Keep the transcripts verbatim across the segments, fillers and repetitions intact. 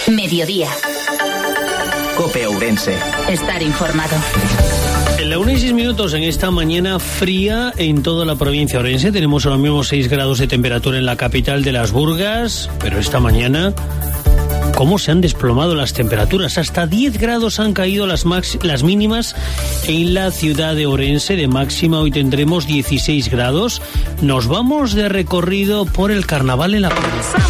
Mediodía. COPE Ourense. Estar informado. En la una y seis minutos en esta mañana fría en toda la provincia orense. Tenemos ahora mismo seis grados de temperatura en la capital de Las Burgas, pero esta mañana, ¿cómo se han desplomado las temperaturas? Hasta diez grados han caído las, max, las mínimas en la ciudad de Ourense. De máxima hoy tendremos dieciséis grados. Nos vamos de recorrido por el carnaval en la provincia.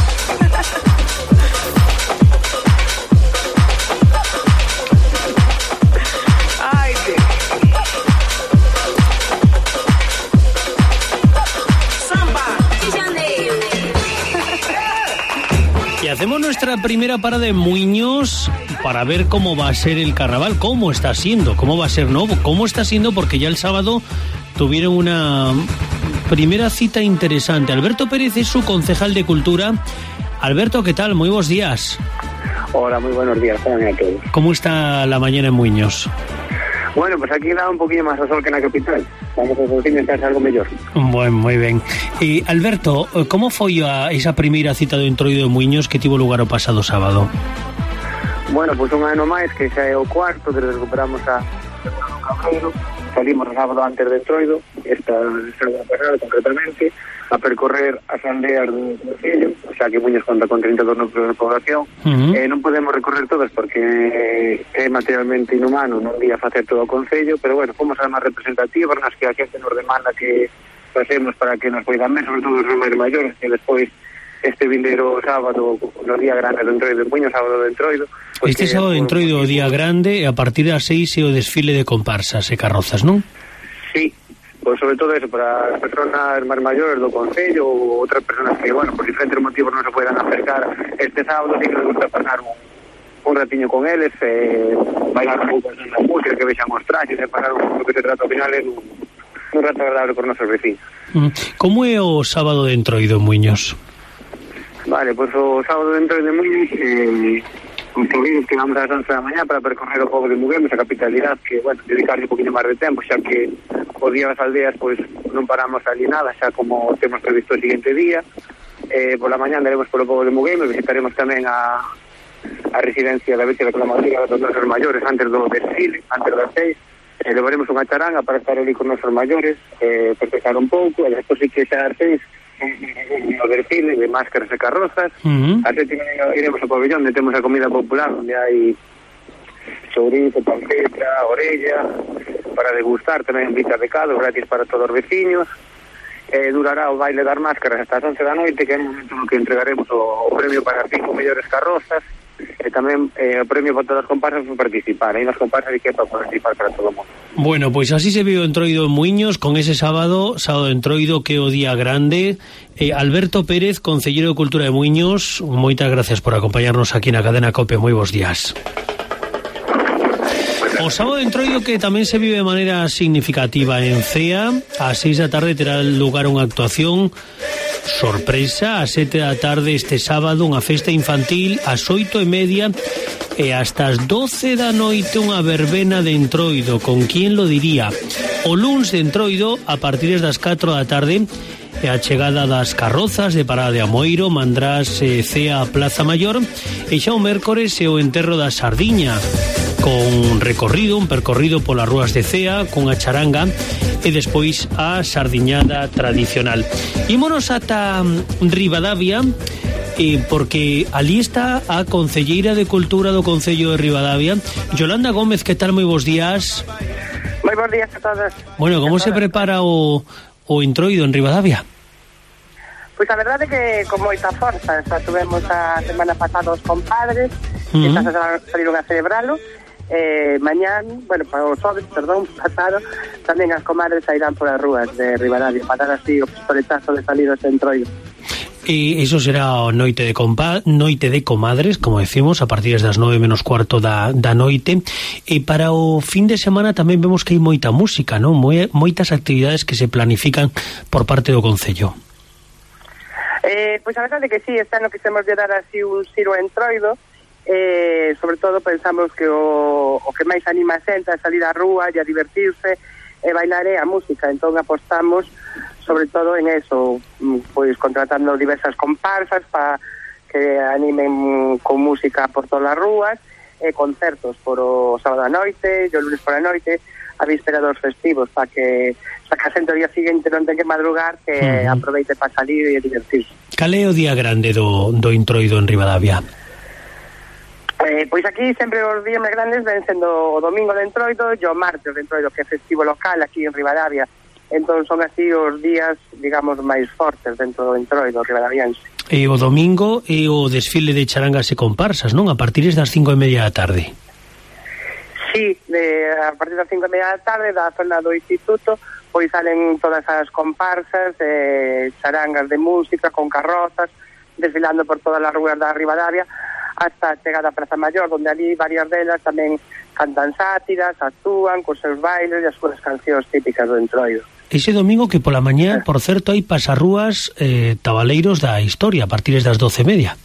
Hacemos nuestra primera parada en Muiños para ver cómo va a ser el carnaval, cómo está siendo, cómo va a ser, no, cómo está siendo, porque ya el sábado tuvieron una primera cita interesante. Alberto Pérez es su concejal de Cultura. Alberto, ¿qué tal? Muy buenos días. Hola, muy buenos días también a todos. ¿Cómo está la mañana en Muiños? Bueno, pues aquí da un poquillo más de sol que en la capital. Vamos a intentar algo mellor. Bueno, muy ben. E, Alberto, como foi a esa primeira cita do Entroido de Muiños que tivo lugar o pasado sábado? Bueno, pois pues un ano máis, que xa é o cuarto, desde recuperamos a Cabreiro. Salimos o sábado antes de Entroido, esta semana pasada concretamente, a percorrer as aldeas do concello, xa que Muiños conta con trinta e dos núcleos de población. Uh-huh. eh, non podemos recorrer todas porque é materialmente inhumano non día facer todo o concello, pero bueno, fomos as máis representativas nas que a xente nos demanda que pasemos para que nos poidan ver, sobre todo os máis maiores, que despois este vindeiro sábado, no día grande do Entroido de Muiños, sábado do Entroido. Este sábado de Entroido o día grande, e a partir das seis é o desfile de comparsas e carrozas, non? Sí, pues sobre todo eso, para as personas máis maiores do concello ou outras personas que, bueno, por diferentes motivos non se puedan acercar este sábado, sí que nos gusta pasar un, un ratiño con eles, eh, bailar un pouco na música, que vexan os traxes, e pasar un pouco que se trata ao final en un, un rato agradable con nosos vecinos. Mm. Como é o sábado de Entroido en Muiños? Vale, pues o sábado dentro de Muiños, eh, os provincios que vamos a las once da mañá para percorrer o pobo de Muguemos, a capitalidade, que, bueno, dedicarle un poquinho máis de tempo, xa que o día das aldeas, pois, non paramos ali nada, xa como temos previsto o seguinte día. Eh, por la mañá andaremos polo pobo de Muguemos, visitaremos tamén a, a residencia da Virxe Reclamadora dos nosos maiores antes do desfile, antes das seis. Eh, levaremos unha charanga para estar ali con nosos maiores, eh, festejar un pouco, e despois sí que xa as seis no desfile de máscaras e carrozas. Uh-huh. Así que iremos ao pabellón onde temos a comida popular, onde hai chourizo, panceta, orella para degustar, tamén bica de cado gratis para todos os veciños. Eh, durará o baile das máscaras hasta as once da noite, que é o momento no que entregaremos o, o premio para as cinco mellores carrozas, e tamén eh, o premio para todas as comparsas por participar. Aí nas comparsas e que é para participar para todo o mundo. Bueno, pois pues así se viu o Entroido en Muiños con ese sábado, sábado de Entroido, que é o día grande. eh, Alberto Pérez, Concelleiro de Cultura de Muiños, moitas gracias por acompañarnos aquí na cadena COPE. Moi bons días. O sábado de Entroido, que tamén se vive de maneira significativa en Cea, ás seis da tarde terá lugar unha actuación sorpresa. Ás sete da tarde este sábado unha festa infantil, ás oito e media e hasta as doce da noite unha verbena de Entroido. Con quién lo diría? O luns de Entroido, a partir das catro da tarde, e a chegada das carrozas de Parada de Amoeiro, Mandrás, eh, Cea, Plaza Maior, e xa o mércores é o enterro da Sardiña, con recorrido, un percorrido polas rúas de Cea, cunha charanga, e despois a sardiñada tradicional. Ímonos ata Ribadavia, eh, porque ali está a Concelleira de Cultura do Concello de Ribadavia, Yolanda Gómez. Que tal? Moi bons días. Moi bons días a todos. Bueno, como se prepara o, o Entroido en Ribadavia? Pois a verdade é que con moita forza. Xa tuvemos a semana pasada os compadres, uh-huh. que xa saliron a celebralo. Eh, mañán, bueno, para os xoves, perdón, pasado, tamén as comadres sairán por as rúas de Ribadavia para dar así o pistoletazo de salir de Entroido. E iso será o noite de compa, noite de comadres, como decimos, a partir das nove menos cuarto da, da noite. E para o fin de semana tamén vemos que hai moita música, non? Moi, moitas actividades que se planifican por parte do Concello. Eh, pois a verdade é que sí, este ano quisemos de dar así un xiro a Entroido. Eh, sobre todo pensamos que o, o que máis anima a xente a salir á rúa e a divertirse e bailar é a música, entón apostamos sobre todo en eso, pois contratando diversas comparsas para que animen con música por todas as rúas, e concertos por o sábado a noite, e o lunes por a noite, a víspera dos festivos, para que, para que a xente o día seguinte non ten que madrugar, que uh-huh. aproveite para salir e divertirse. Cal é o día grande do, do Entroido en Ribadavia? Eh, pois aquí sempre os días máis grandes ven sendo o domingo de Entroido e o martes de Entroido, que é festivo local aquí en Ribadavia. Entón son así os días, digamos, máis fortes dentro do Entroido ribadaviense. E o domingo é o desfile de charangas e comparsas, non? A partir das cinco e media da tarde. Sí, de, a partir das cinco e media da tarde da zona do instituto pois salen todas as comparsas, eh, charangas de música con carrozas desfilando por todas as rúas da Ribadavia hasta chegar a Praza Maior, onde ali varias delas tamén cantan sátiras, actúan cos seus bailes e as súas cancións típicas do Entroido. Ese domingo que pola mañá, por certo, hai pasarrúas eh, tabaleiros da historia a partir das doce e media.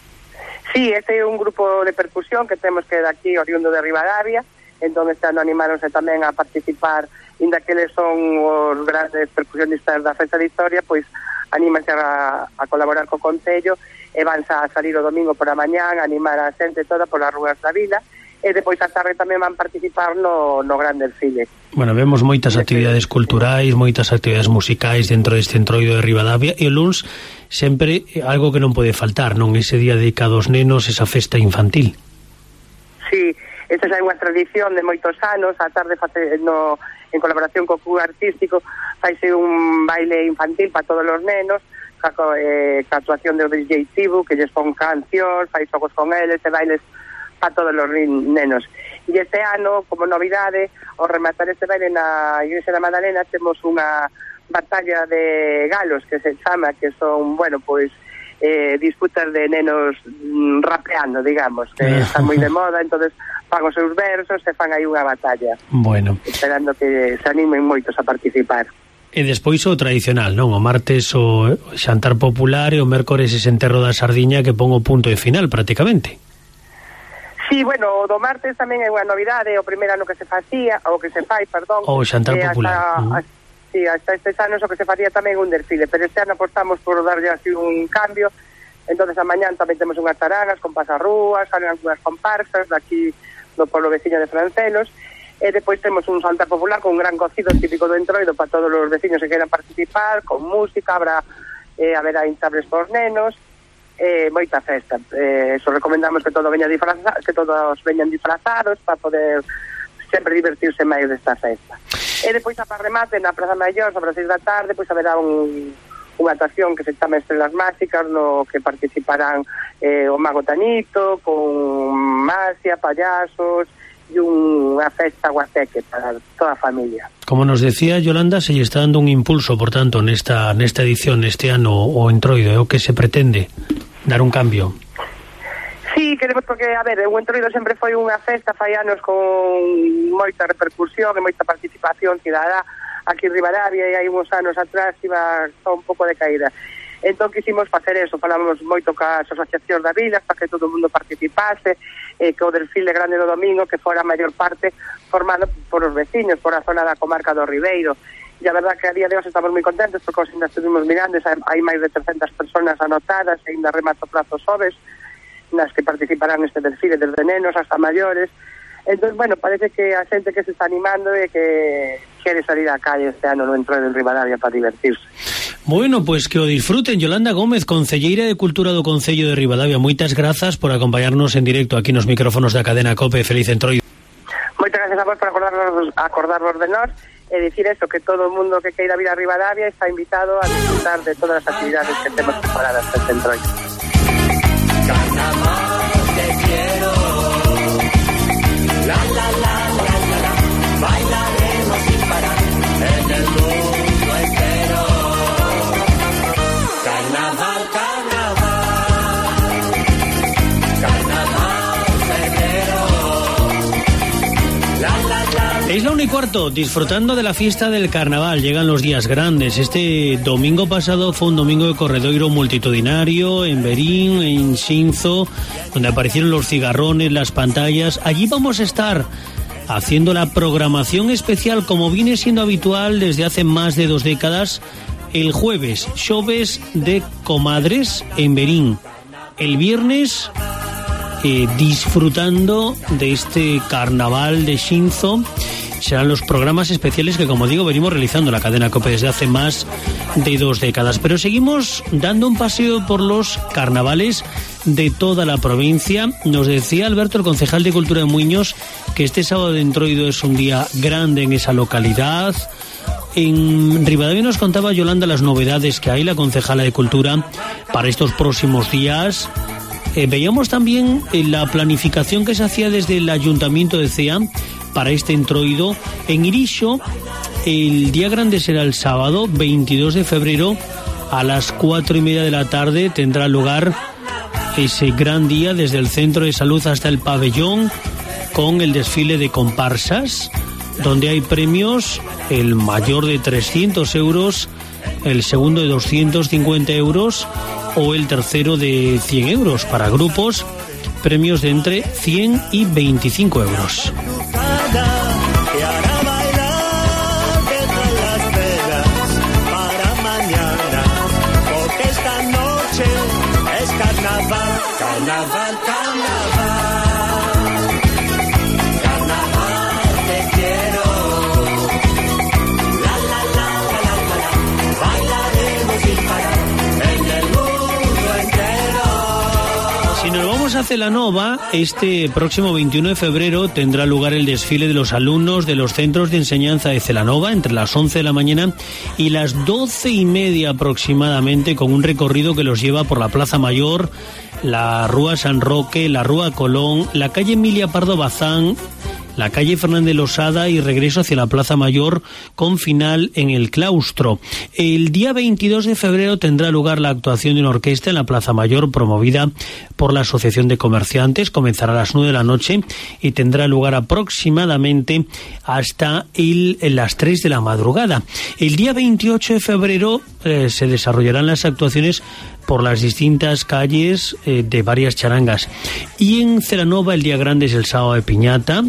Sí, este é un grupo de percusión que temos que de aquí oriundo de Ribadavia, entón este ano animáronse tamén a participar, inda que eles son os grandes percusionistas da Festa de Historia, pois anímanse a, a colaborar co Concello e vanse a salir o domingo por a mañán a animar a xente toda polas rúas da vila, e depois a tarde tamén van participar no, no gran desfile. Bueno, vemos moitas actividades culturais, moitas actividades musicais dentro deste Entroido de Ribadavia, e o luns sempre algo que non pode faltar, non? Ese día dedicado aos nenos, esa festa infantil. Sí, esta é unha tradición de moitos anos, a tarde face, no, en colaboración co club artístico faise un baile infantil para todos os nenos, ca, eh, ca actuación do D J Tibu, que lles pon cancións, fai xogos con eles, e bailes para todos os nenos. E este ano, como novidade, ao rematar este baile na Igrexa da Madalena, temos unha batalla de galos, que se chama, que son, bueno, pois, eh, disputas de nenos mm, rapeando, digamos, que están moi de moda, entonces fan os seus versos e fan aí unha batalla. Bueno. Esperando que se animen moitos a participar. E despois o tradicional, non? O martes o xantar popular e o mércores ese enterro da sardiña que pon o punto de final, prácticamente. Sí, bueno, o do martes tamén é unha novidade, o primeiro ano que se facía, ou que se fai, perdón. O xantar eh, popular. Hasta, Uh-huh. hasta, sí, hasta estes anos o que se facía tamén un desfile, pero este ano apostamos por darlle así un cambio, entonces a mañán tamén temos unhas charangas con pasarrúas, salen algunhas comparsas daqui do pueblo veciño de Francelos, e depois temos un xantar popular con un gran cocido típico do Entroido para todos os veciños que queran participar, con música, habrá, eh, haberá hinchables por nenos, eh, moita festa. Eh, eso recomendamos que todo veña disfraza, que todos veñan disfrazados para poder sempre divertirse máis desta festa. E depois a para remate na Praza Maior sobre as seis da tarde, pois haberá un, unha actuación que se chama Estrelas Máxicas, no que participarán eh, o Mago Tanito con Masia, payasos e unha festa guateque para toda a familia. Como nos decía Yolanda, se lle está dando un impulso, por tanto, nesta nesta edición, este ano, o Entroido, é o que se pretende dar un cambio. Sí, queremos, porque, a ver, o Entroido sempre foi unha festa, fai anos con moita repercusión e moita participación cidadá aquí en Ribadavia, e hai uns anos atrás iba só un pouco de caída. Entón quisimos facer eso, falamos moito ca asociación da vila para que todo o mundo participase, e que o desfile grande do domingo que fora a maior parte formado por os veciños, por a zona da comarca do Ribeiro. E a verdad que a día de hoxe estamos moi contentos porque os ainda estuvimos mirando, hai máis de trescentas personas anotadas e ainda remato prazo xoves nas que participarán neste desfile, desde nenos hasta maiores. Entón, bueno, parece que a xente que se está animando e que quere salir á calle este ano no Entroido en Ribadavia para divertirse. Bueno, pois pues que o disfruten. Yolanda Gómez, concelleira de Cultura do Concello de Ribadavia, moitas grazas por acompañarnos en directo aquí nos micrófonos da cadena COPE. Feliz Entroido. Moitas gracias a vos por acordarnos, acordarvos de nós e dicir eso, que todo o mundo que queira vir a Ribadavia está invitado a disfrutar de todas as actividades que temos preparadas para este Entroido. Carnaval te quiero, la la la la la la, bailaremos sin parar en el mundo entero. Carnaval, carnaval, carnaval febrero, la la la. Es la una y cuarto, disfrutando de la fiesta del carnaval. Llegan los días grandes. Este domingo pasado fue un domingo de corredoiro multitudinario en Verín, en Xinzo, donde aparecieron los cigarrones, las pantallas. Allí vamos a estar haciendo la programación especial, como viene siendo habitual desde hace más de dos décadas, el jueves, xoves de comadres en Verín. el viernes eh, disfrutando de este carnaval de Xinzo. Serán los programas especiales que, como digo, venimos realizando la cadena COPE desde hace más de dos décadas. Pero seguimos dando un paseo por los carnavales de toda la provincia. Nos decía Alberto, el concejal de Cultura de Muiños, que este sábado de Entroido es un día grande en esa localidad. En Ribadavia nos contaba Yolanda las novedades que hay, la concejala de Cultura, para estos próximos días. Eh, veíamos también eh, la planificación que se hacía desde el Ayuntamiento de Cea para este Entroido. En Irixo, el día grande será el sábado veintidós de febrero a las cuatro y media de la tarde. Tendrá lugar ese gran día desde el centro de salud hasta el pabellón, con el desfile de comparsas, donde hay premios: el mayor de trescientos euros, el segundo de doscientos cincuenta euros o el tercero de cien euros para grupos, premios de entre cien y veinticinco euros. Carnaval, carnaval, carnaval, carnaval, te quiero. La la la la la la la, bailaremos sin parar en el mundo entero. Si nos vamos a Celanova, este próximo veintiuno de febrero tendrá lugar el desfile de los alumnos de los centros de enseñanza de Celanova entre las once de la mañana y las doce y media aproximadamente, con un recorrido que los lleva por la Plaza Mayor, la Rúa San Roque, la Rúa Colón, la calle Emilia Pardo Bazán, la calle Fernández Losada y regreso hacia la Plaza Mayor, con final en el claustro. El día veintidós de febrero tendrá lugar la actuación de una orquesta en la Plaza Mayor promovida por la Asociación de Comerciantes. Comenzará a las nueve de la noche y tendrá lugar aproximadamente hasta el, las tres de la madrugada. El día veintiocho de febrero eh, se desarrollarán las actuaciones por las distintas calles eh, de varias charangas. Y en Celanova el día grande es el sábado de Piñata.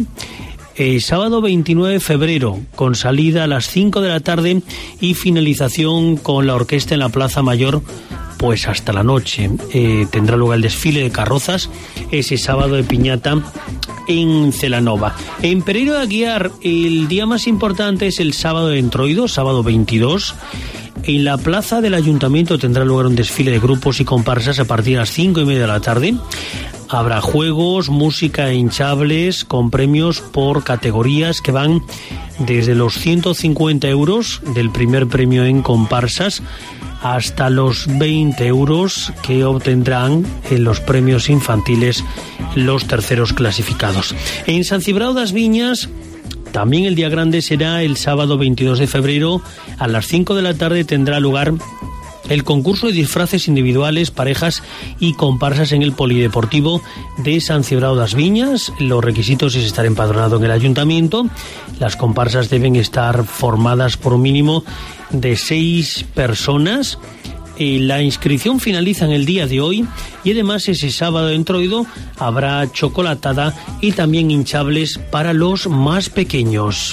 Eh, sábado veintinueve de febrero, con salida a las cinco de la tarde y finalización con la orquesta en la Plaza Mayor, pues hasta la noche. Eh, tendrá lugar el desfile de carrozas ese sábado de Piñata en Celanova. En Pereiro de Aguiar el día más importante es el sábado de Entroido, sábado veintidós. En la plaza del Ayuntamiento tendrá lugar un desfile de grupos y comparsas a partir de las cinco y media de la tarde. Habrá juegos, música e hinchables con premios por categorías que van desde los ciento cincuenta euros del primer premio en comparsas hasta los veinte euros que obtendrán en los premios infantiles los terceros clasificados. En San Cibrao das Viñas también el día grande será el sábado veintidós de febrero. A las cinco de la tarde tendrá lugar el concurso de disfraces individuales, parejas y comparsas en el Polideportivo de San Cibrao das Viñas. Los requisitos es estar empadronado en el ayuntamiento. Las comparsas deben estar formadas por un mínimo de seis personas. La inscripción finaliza en el día de hoy y además ese sábado de Entroido habrá chocolatada y también hinchables para los más pequeños.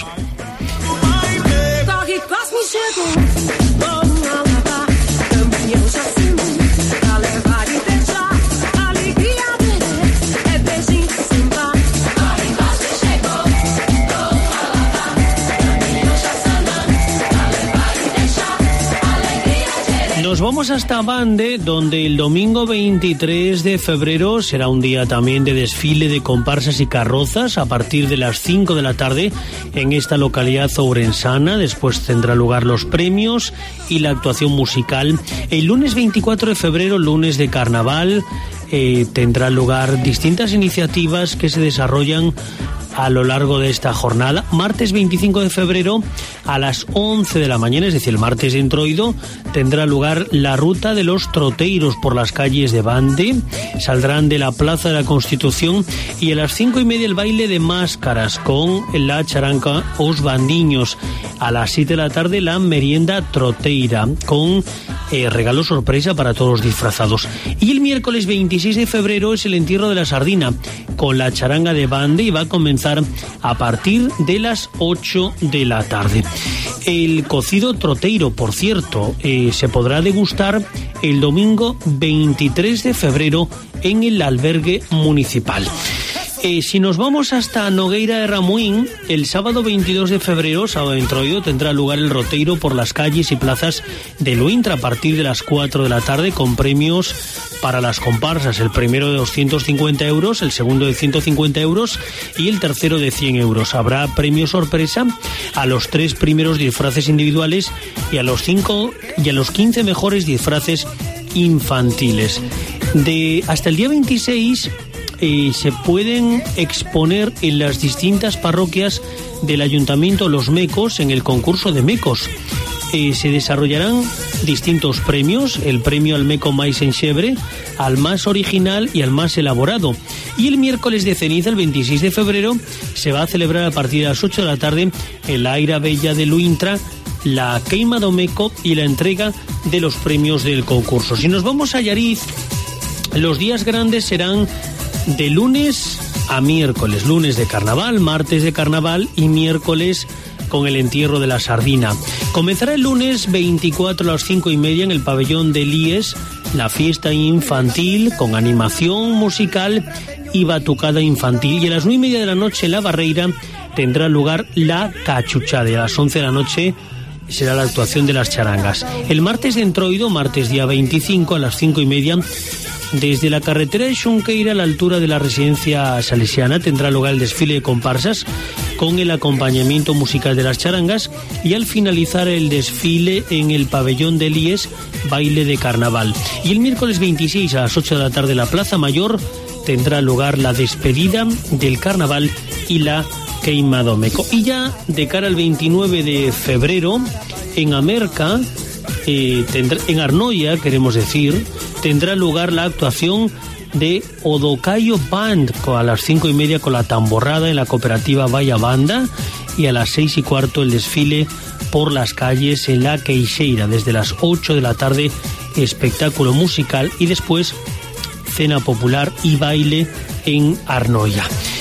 Nos vamos hasta Bande, donde el domingo veintitrés de febrero será un día también de desfile de comparsas y carrozas a partir de las cinco de la tarde en esta localidad ourensana. Después tendrá lugar los premios y la actuación musical. El lunes veinticuatro de febrero, lunes de carnaval, eh, tendrá lugar distintas iniciativas que se desarrollan a lo largo de esta jornada. Martes veinticinco de febrero a las once de la mañana, es decir, el martes de Entroido, tendrá lugar la ruta de los troteiros por las calles de Bande. Saldrán de la Plaza de la Constitución y a las cinco y media el baile de máscaras con la charanca Os Bandiños. A las siete de la tarde la merienda troteira con eh, regalo sorpresa para todos los disfrazados. Y el miércoles veintiséis de febrero es el entierro de la sardina con la charanga de Bande y va a comenzar comenzar a partir de las ocho de la tarde. El cocido troteiro, por cierto, eh, se podrá degustar el domingo veintitrés de febrero en el albergue municipal. Eh, si nos vamos hasta Nogueira de Ramuín, el sábado veintidós de febrero, sábado de Entroido, tendrá lugar el roteiro por las calles y plazas de Luintra a partir de las cuatro de la tarde, con premios para las comparsas, el primero de doscientos cincuenta euros, el segundo de ciento cincuenta euros y el tercero de cien euros. Habrá premio sorpresa a los tres primeros disfraces individuales y a los cinco y a los quince mejores disfraces infantiles. De hasta el día veintiséis eh, se pueden exponer en las distintas parroquias del Ayuntamiento los mecos en el concurso de mecos. Eh, se desarrollarán distintos premios, el premio al meco máis enxebre, al más original y al más elaborado. Y el miércoles de ceniza, el veintiséis de febrero, se va a celebrar a partir de las ocho de la tarde en la Aira Bella de Luintra la queima do meco y la entrega de los premios del concurso. Si nos vamos a Llariz, los días grandes serán de lunes a miércoles, lunes de carnaval, martes de carnaval y miércoles con el entierro de la sardina. Comenzará el lunes veinticuatro a las cinco y media en el pabellón de Líes la fiesta infantil con animación musical y batucada infantil, y a las nueve y media de la noche en la Barreira tendrá lugar la cachuchada, y a las once de la noche será la actuación de las charangas. El martes de Entroido, martes día veinticinco a las cinco y media, desde la carretera de Xunqueira a la altura de la residencia salesiana tendrá lugar el desfile de comparsas con el acompañamiento musical de las charangas, y al finalizar el desfile en el pabellón de Líes, baile de carnaval. Y el miércoles veintiséis a las ocho de la tarde en la Plaza Mayor tendrá lugar la despedida del carnaval y la queima do meco. Y ya de cara al veintinueve de febrero en Amerca, eh, tendrá, en Arnoia queremos decir, tendrá lugar la actuación de Odocayo Band a las cinco y media con la tamborrada en la cooperativa Vaya Banda, y a las seis y cuarto el desfile por las calles en la Queixeira. Desde las ocho de la tarde espectáculo musical y después cena popular y baile en Arnoia.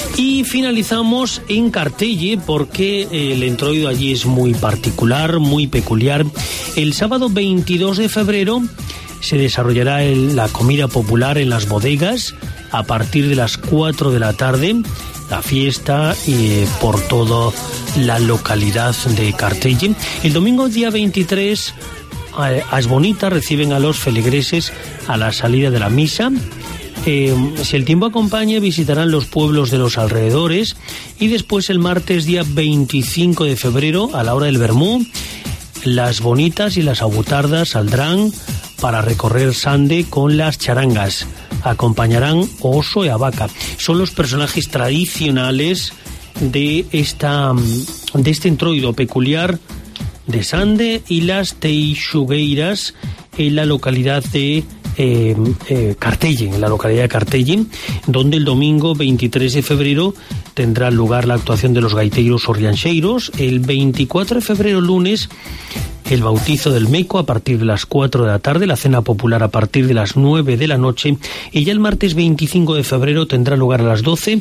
Y finalizamos en Cartelle porque el entroido allí es muy particular, muy peculiar. El sábado veintidós de febrero se desarrollará el, la comida popular en las bodegas a partir de las cuatro de la tarde, la fiesta eh, por toda la localidad de Cartelle. El domingo día veintitrés a As Bonitas reciben a los feligreses a la salida de la misa. Eh, si el tiempo acompaña, visitarán los pueblos de los alrededores, y después el martes día veinticinco de febrero a la hora del vermú, las bonitas y las abutardas saldrán para recorrer Sande con las charangas. Acompañarán oso y a vaca. Son los personajes tradicionales de esta de este entroido peculiar de Sande y las teixugueiras en la localidad de Eh, eh, Cartelle, en la localidad de Cartelle, donde el domingo veintitrés de febrero tendrá lugar la actuación de los gaiteiros orrianxeiros. El veinticuatro de febrero, lunes, el bautizo del meco a partir de las cuatro de la tarde, la cena popular a partir de las nueve de la noche, y ya el martes veinticinco de febrero tendrá lugar a las doce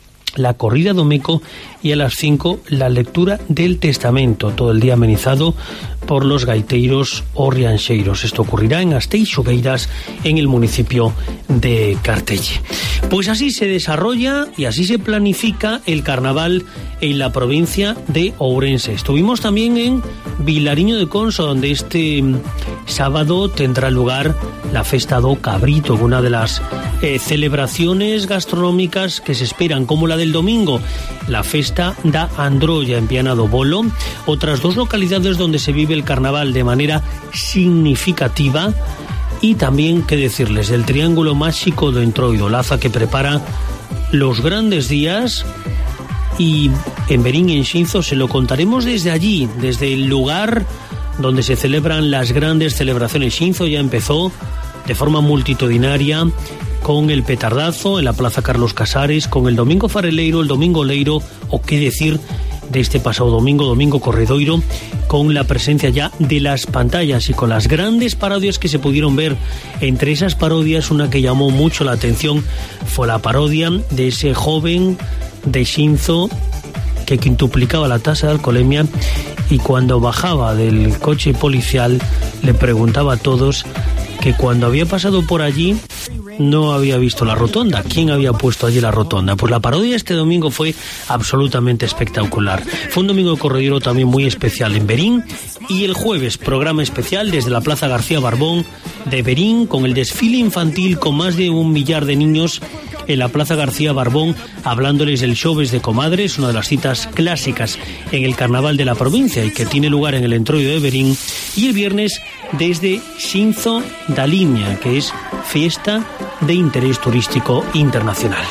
la corrida do meco, y a las cinco la lectura del testamento, todo el día amenizado por los gaiteiros orrianxeiros. Esto ocurrirá en As Teixugueiras, en el municipio de Cartelle. Pues así se desarrolla y así se planifica el carnaval en la provincia de Ourense. Estuvimos también en Vilariño de Conso, donde este sábado tendrá lugar la Festa do Cabrito, una de las eh, celebraciones gastronómicas que se esperan, como la del domingo, la Festa da Androlla en Viana do Bolo. Otras dos localidades donde se vive el carnaval de manera significativa. Y también, qué decirles, el Triángulo Máxico do Entroido, Laza, que prepara los grandes días, y en Berín y en Xinzo se lo contaremos desde allí, desde el lugar donde se celebran las grandes celebraciones. Xinzo ya empezó de forma multitudinaria con el petardazo en la Plaza Carlos Casares, con el Domingo Fareleiro, el Domingo Leiro, o qué decir de este pasado domingo, Domingo Corredoiro, con la presencia ya de las pantallas y con las grandes parodias que se pudieron ver. Entre esas parodias, una que llamó mucho la atención fue la parodia de ese joven de Xinzo que quintuplicaba la tasa de alcoholemia, y cuando bajaba del coche policial le preguntaba a todos que cuando había pasado por allí no había visto la rotonda. ¿Quién había puesto allí la rotonda? Pues la parodia este domingo fue absolutamente espectacular. Fue un domingo de corredero también muy especial en Verín, y el jueves programa especial desde la Plaza García Barbón de Verín, con el desfile infantil con más de un millar de niños en la Plaza García Barbón, hablándoles del Xoves de Comadres, una de las citas clásicas en el carnaval de la provincia y que tiene lugar en el Entroido de Verín, y el viernes desde Xinzo da Limia, que es fiesta de interés turístico internacional.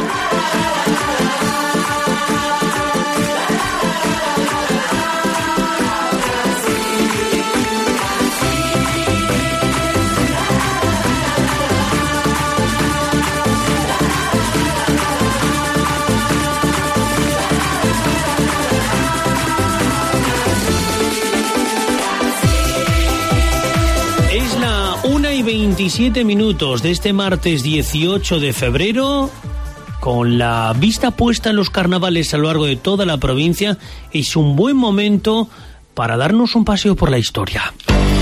veintisiete minutos de este martes dieciocho de febrero, con la vista puesta en los carnavales a lo largo de toda la provincia. Es un buen momento para darnos un paseo por la historia.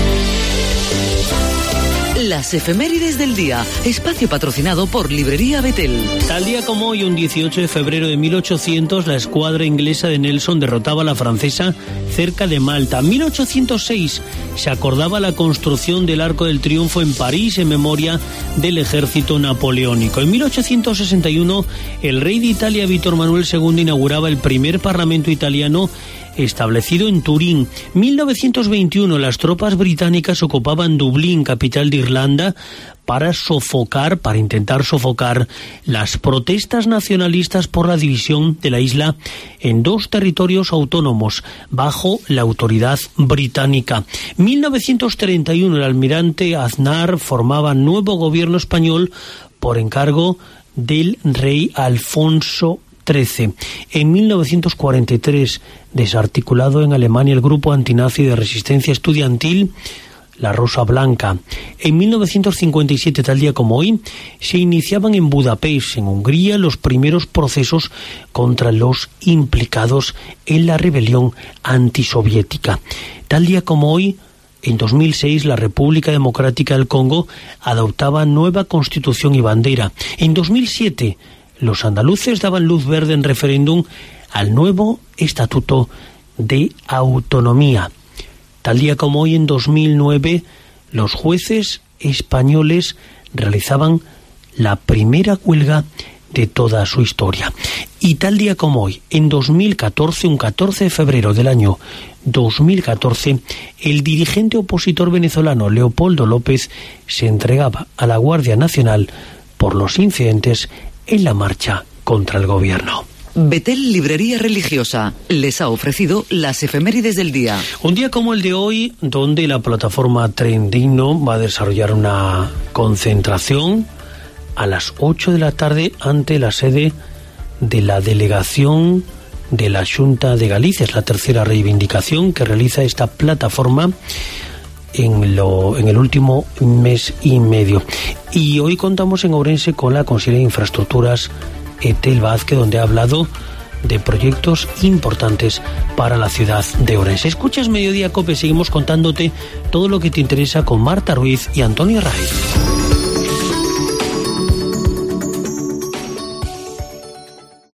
Las efemérides del día, espacio patrocinado por Librería Betel. Tal día como hoy, un dieciocho de febrero de mil ochocientos, la escuadra inglesa de Nelson derrotaba a la francesa cerca de Malta. mil ochocientos seis se acordaba la construcción del Arco del Triunfo en París en memoria del ejército napoleónico. En mil ochocientos sesenta y uno, el rey de Italia, Víctor Manuel segundo, inauguraba el primer parlamento italiano establecido en Turín. mil novecientos veintiuno, las tropas británicas ocupaban Dublín, capital de Irlanda, para sofocar, para intentar sofocar las protestas nacionalistas por la división de la isla en dos territorios autónomos bajo la autoridad británica. mil novecientos treinta y uno, el almirante Aznar formaba nuevo gobierno español por encargo del rey Alfonso trece. En mil novecientos cuarenta y tres, desarticulado en Alemania el grupo antinazi de resistencia estudiantil La Rosa Blanca. En mil novecientos cincuenta y siete, tal día como hoy, se iniciaban en Budapest, en Hungría, los primeros procesos contra los implicados en la rebelión antisoviética. Tal día como hoy, en dos mil seis, la República Democrática del Congo adoptaba nueva constitución y bandera. En dos mil siete, los andaluces daban luz verde en referéndum al nuevo Estatuto de Autonomía. Tal día como hoy, en dos mil nueve, los jueces españoles realizaban la primera huelga de toda su historia. Y tal día como hoy, en dos mil catorce, un catorce de febrero del año dos mil catorce, el dirigente opositor venezolano Leopoldo López se entregaba a la Guardia Nacional por los incidentes en la marcha contra el gobierno. Betel Librería Religiosa les ha ofrecido las efemérides del día. Un día como el de hoy, donde la plataforma Tren Digno va a desarrollar una concentración a las ocho de la tarde ante la sede de la delegación de la Xunta de Galicia. Es la tercera reivindicación que realiza esta plataforma en, lo, en el último mes y medio. Y hoy contamos en Ourense con la consejera de Infraestructuras, Etel Vázquez, donde ha hablado de proyectos importantes para la ciudad de Ourense. Escuchas Mediodía Cope, seguimos contándote todo lo que te interesa con Marta Ruiz y Antonio Raiz.